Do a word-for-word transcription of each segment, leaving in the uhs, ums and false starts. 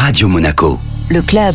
Radio Monaco. Le club.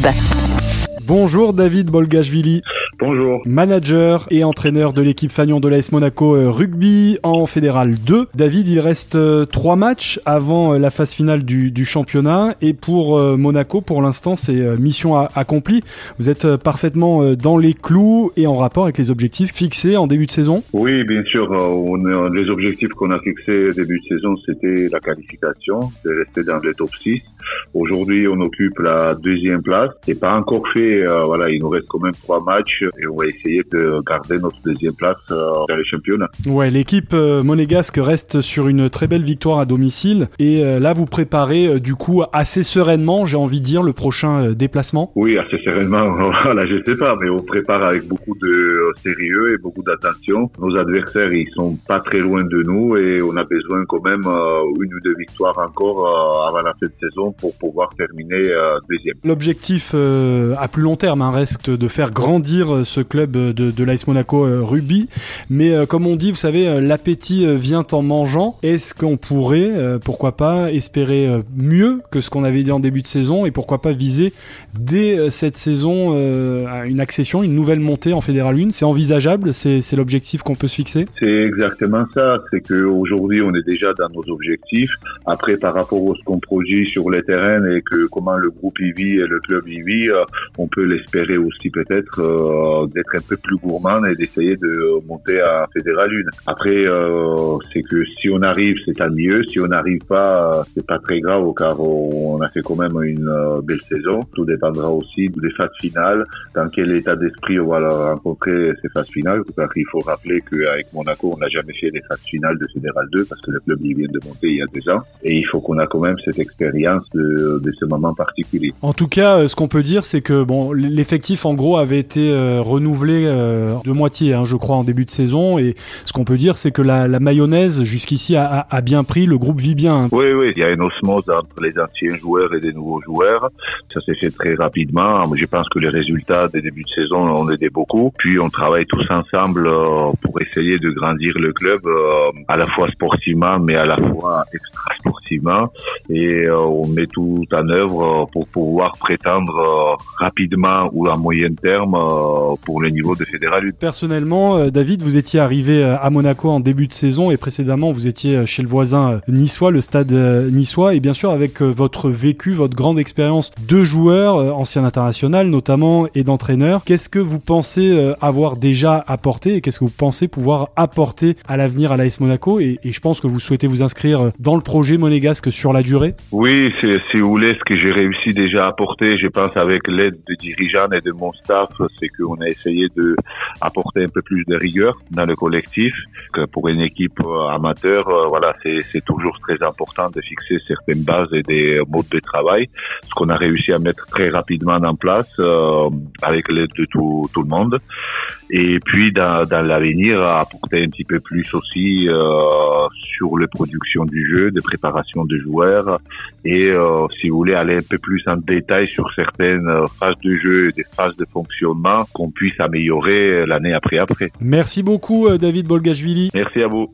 Bonjour David Bolgashvili. Bonjour. Manager et entraîneur de l'équipe Fagnon de l'A S Monaco euh, rugby en Fédéral deux. David, il reste euh, trois matchs avant euh, la phase finale du, du championnat et pour euh, Monaco, pour l'instant, c'est euh, mission a- accomplie. Vous êtes euh, parfaitement euh, dans les clous et en rapport avec les objectifs fixés en début de saison. Oui, bien sûr. Euh, on, euh, les objectifs qu'on a fixés début de saison, c'était la qualification, de rester dans le top six. Aujourd'hui, on occupe la deuxième place. C'est pas encore fait. Euh, voilà, il nous reste quand même trois matchs et on va essayer de garder notre deuxième place euh, dans les championnats. Ouais, l'équipe euh, monégasque reste sur une très belle victoire à domicile et euh, là, vous préparez euh, du coup assez sereinement, j'ai envie de dire, le prochain euh, déplacement. Oui, assez sereinement. Voilà, je sais pas, mais on prépare avec beaucoup de euh, sérieux et beaucoup d'attention. Nos adversaires, ils sont pas très loin de nous et on a besoin quand même euh, une ou deux victoires encore euh, avant la fin de saison pour pouvoir terminer euh, deuxième. L'objectif euh, à plus long terme hein, reste de faire grandir euh, ce club de, de l'A S Monaco euh, rugby, mais euh, comme on dit, vous savez, euh, l'appétit euh, vient en mangeant. Est-ce qu'on pourrait, euh, pourquoi pas, espérer euh, mieux que ce qu'on avait dit en début de saison et pourquoi pas viser dès euh, cette saison euh, une accession, une nouvelle montée en Fédéral un? C'est envisageable? C'est, c'est l'objectif qu'on peut se fixer? C'est exactement ça. C'est qu'aujourd'hui, on est déjà dans nos objectifs. Après, par rapport à ce qu'on produit sur les terrains et que comment le groupe y vit et le club y vit, euh, on peut l'espérer aussi peut-être euh, d'être un peu plus gourmand et d'essayer de monter à Fédéral un. Après, euh, c'est que si on arrive, c'est tant mieux. Si on n'arrive pas, c'est pas très grave car on a fait quand même une euh, belle saison. Tout dépendra aussi des phases finales, dans quel état d'esprit on va rencontrer ces phases finales. Car il faut rappeler qu'avec Monaco, on n'a jamais fait les phases finales de Fédéral deux parce que le club il vient de monter il y a deux ans. Et il faut qu'on a quand même cette expérience de, de ce moment particulier. En tout cas, ce qu'on peut dire, c'est que bon, l'effectif en gros avait été euh, renouvelé euh, de moitié, hein, je crois, en début de saison. Et ce qu'on peut dire, c'est que la, la mayonnaise jusqu'ici a, a, a bien pris, le groupe vit bien. Hein. Oui, oui, il y a une osmose entre les anciens joueurs et des nouveaux joueurs. Ça s'est fait très rapidement. Je pense que les résultats des débuts de saison ont aidé beaucoup. Puis on travaille tous ensemble euh, pour essayer de grandir le club, euh, à la fois sportivement, mais à la fois extra-sportivement. Et euh, on met tout en œuvre pour pouvoir prétendre euh, rapidement ou à moyen terme euh, pour le niveau de Fédéral un. Personnellement, euh, David, vous étiez arrivé euh, à Monaco en début de saison et précédemment, vous étiez euh, chez le voisin euh, niçois, le stade euh, niçois. Et bien sûr, avec euh, votre vécu, votre grande expérience de joueur, euh, ancien international notamment, et d'entraîneur, qu'est-ce que vous pensez euh, avoir déjà apporté et qu'est-ce que vous pensez pouvoir apporter à l'avenir à l'A S Monaco et, et je pense que vous souhaitez vous inscrire dans le projet monégasque sur la durée? Oui, c'est, si vous voulez, ce que j'ai réussi déjà à apporter, je pense avec l'aide des dirigeants et de mon staff, c'est qu'on a essayé de apporter un peu plus de rigueur dans le collectif. Que pour une équipe amateur, voilà, c'est, c'est toujours très important de fixer certaines bases et des modes de travail. Ce qu'on a réussi à mettre très rapidement en place euh, avec l'aide de tout, tout le monde. Et puis dans, dans l'avenir, apporter un petit peu plus aussi euh, sur les productions du jeu, de préparation de joueurs et euh, si vous voulez aller un peu plus en détail sur certaines phases de jeu et des phases de fonctionnement qu'on puisse améliorer l'année après après. Merci beaucoup David Bolgashvili. Merci à vous.